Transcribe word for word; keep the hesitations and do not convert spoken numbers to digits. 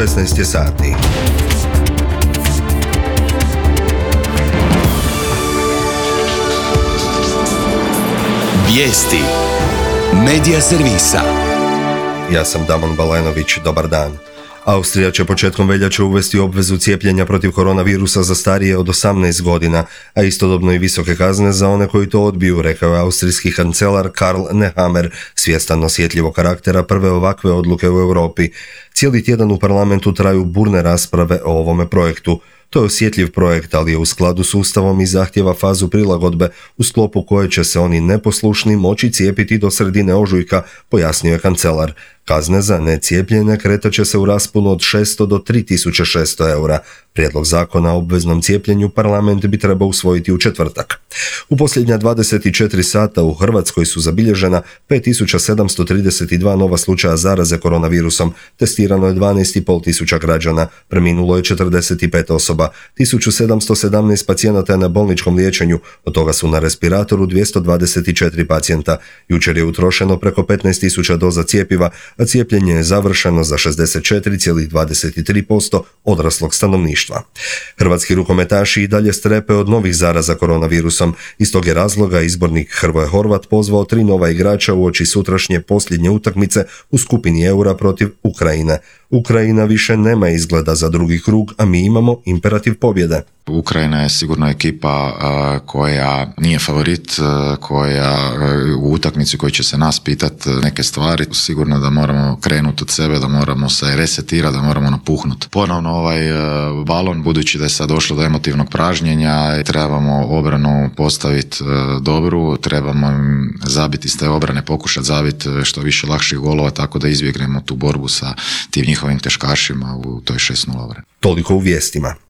šesnaest je sati. Vijesti Medija servisa. Ja sam Damon Balenović, dobar dan. Austrija će početkom veljače uvesti obvezu cijepljenja protiv koronavirusa za starije od osamnaest godina, a istodobno i visoke kazne za one koji to odbiju, rekao je austrijski kancelar Karl Nehammer, svjestan osjetljivog karaktera prve ovakve odluke u Europi. Cijeli tjedan u parlamentu traju burne rasprave o ovome projektu. To je osjetljiv projekt, ali je u skladu s Ustavom i zahtjeva fazu prilagodbe u sklopu koje će se oni neposlušni moći cijepiti do sredine ožujka, pojasnio je kancelar. Kazne za necijepljenje kretat će se u rasponu od šesto do tri tisuće šesto eura. Prijedlog zakona o obveznom cijepljenju parlament bi trebao usvojiti u četvrtak. U posljednja dvadeset četiri sata u Hrvatskoj su zabilježena pet tisuća sedamsto trideset dva nova slučaja zaraze koronavirusom, testirano je dvanaest i pol tisuća građana, preminulo je četrdeset pet osoba, tisuću sedamsto sedamnaest pacijenata je na bolničkom liječenju, od toga su na respiratoru dvjesto dvadeset četiri pacijenta. Jučer je utrošeno preko petnaest tisuća doza cjepiva, a cijepljenje je završeno za šezdeset četiri zarez dvadeset tri posto odraslog stanovništva. Hrvatski rukometaši i dalje strepe od novih zaraza koronavirusom. Iz tog je razloga izbornik Hrvoje Horvat pozvao tri nova igrača uoči sutrašnje posljednje utakmice u skupini Eura protiv Ukrajine. Ukrajina više nema izgleda za drugi krug, a mi imamo imperativ pobjede. Ukrajina je sigurno ekipa uh, koja nije favorit, uh, koja uh, u utakmici koji će se nas pitati neke stvari. Sigurno da moramo krenuti od sebe, da moramo se resetirati, da moramo napuhnuti ponovno ovaj uh, balon, budući da je sad došlo do emotivnog pražnjenja. Trebamo obranu postaviti uh, dobru, trebamo zabiti iz te obrane, pokušati zabiti što više lakših golova, tako da izbjegnemo tu borbu sa tim njihovim teškašima u toj šest nula obrani. Toliko u vijestima.